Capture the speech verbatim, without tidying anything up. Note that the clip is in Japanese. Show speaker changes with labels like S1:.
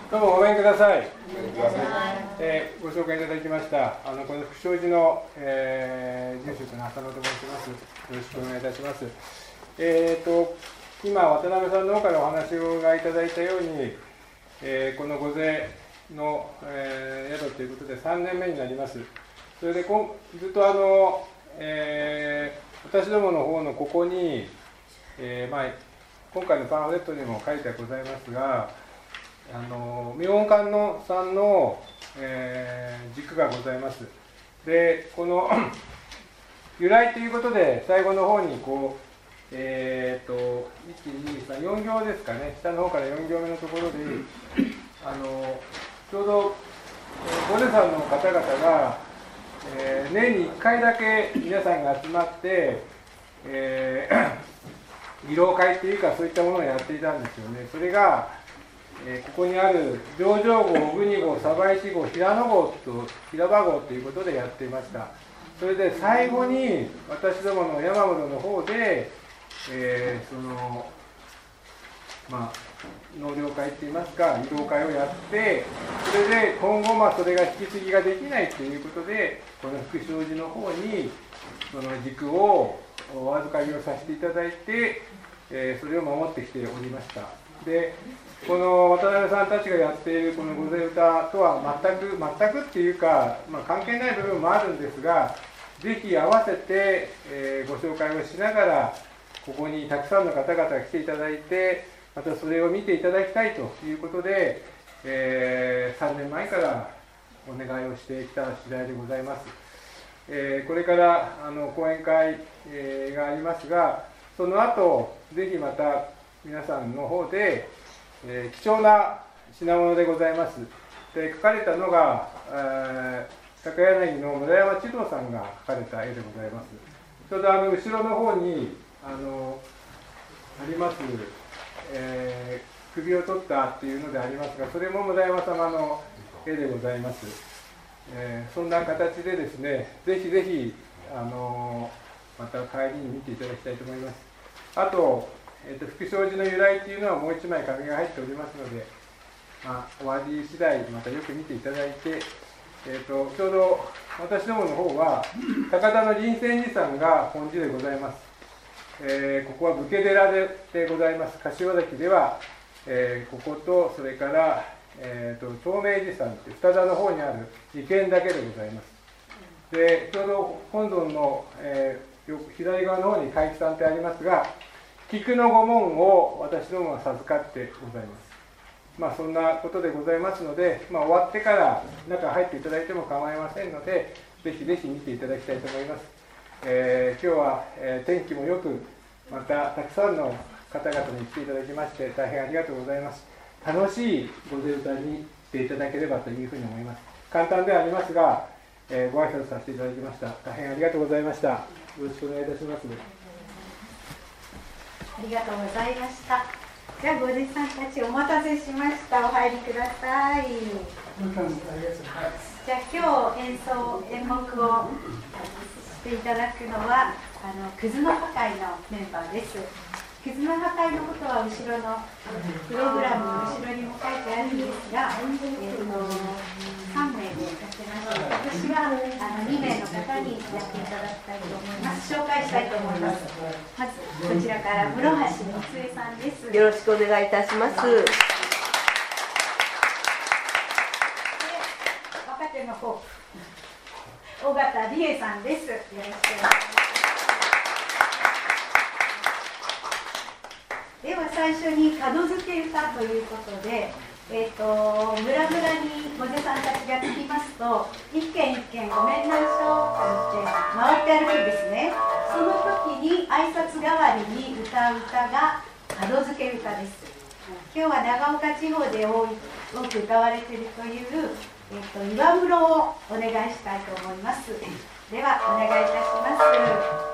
S1: どうもごめんください。えー、ご紹介いただきましたあのこの福祥寺の、えー、住職の浅野と申します。よろしくお願いいたします。えーと今渡辺さんの方からお話をいただいたように、えー、この御勢の、えー、宿ということでさんねんめになります。それでこずっとあの、えー、私どもの方のここに、えーまあ、今回のパンフレットにも書いてございますが、あの妙音館のさんの、えー、軸がございます。でこの由来ということで最後の方にこうえー、といちにさんよん行ですかね、下の方からよん行目のところであのちょうど御勢さんの方々が、えー、年にいっかいだけ皆さんが集まって、えー、慰労会っていうかそういったものをやっていたんですよね。それがえー、ここにある上場号、小国号、鯖石号、平野号と平場号ということでやっていました。それで最後に私どもの山室の方で、えー、そのまあ納涼会っていいますか慰労会をやって、それで今後まあそれが引き継ぎができないということでこの福祥寺の方にその軸をお預かりをさせていただいて、えー、それを守ってきておりました。でこの渡辺さんたちがやっているこの御勢歌とは全く全くっていうか、まあ、関係ない部分もあるんですが、ぜひ合わせて、えー、ご紹介をしながらここにたくさんの方々が来ていただいて、またそれを見ていただきたいということで、えー、さんねんまえからお願いをしてきた次第でございます。えー、これからあの講演会、えー、がありますが、その後ぜひまた皆さんの方でえー、貴重な品物でございます。で描かれたのが、えー、高柳の村山千堂さんが描かれた絵でございます。ちょうどあの後ろの方にあのあります、えー、首を取ったっていうのでありますが、それも村山様の絵でございます。えー、そんな形でですね、ぜひぜひあのまた帰りに見ていただきたいと思います。あとえー、と福祥寺の由来というのはもう一枚紙が入っておりますので、まあ、お味次第またよく見ていただいて、えー、とちょうど私どもの方は高田の林泉寺さんが本寺でございます。えー、ここは武家寺 で, でございます。柏崎では、えー、こことそれから、えー、と東明寺さんという二田の方にある二軒だけでございます。でちょうど本尊の、えー、左側の方に海部さんってありますが、菊の御紋を私どもは授かってございます。まあそんなことでございますので、まあ、終わってから中入っていただいても構いませんので、ぜひぜひ見ていただきたいと思います。えー、今日は、えー、天気もよく、またたくさんの方々に来ていただきまして大変ありがとうございます。楽しい御勢歌にしていただければというふうに思います。簡単ではありますが、えー、ご挨拶させていただきました。大変ありがとうございました。よろしくお願いいたします。
S2: ありがとうございました。じゃあ、ごじさんたちお待たせしました。お入りください。じゃあ、今日演奏、演目をしていただくのは、あのクズの破壊のメンバーです。クズの破壊のことは後ろのプログラムの後ろにも書いてあるんですが、えー、とさんめいでやってまして、私はあのにめいの方にやっていただきたいと思います。紹介したいと思います。まずこちらから室橋光恵さんです。
S3: よろしくお願いいたします。で
S2: 若手の方、尾形理恵さんです。よろしくお願いします。では最初に門付け歌ということで、えー、と村々に御勢さんたちが着きますと、一軒一軒ごめんなしょと言って回って歩くんですね。その時に挨拶代わりに歌う歌が門付け歌です。今日は長岡地方で多い多く歌われているという、えー、と岩室をお願いしたいと思います。ではお願いいたします。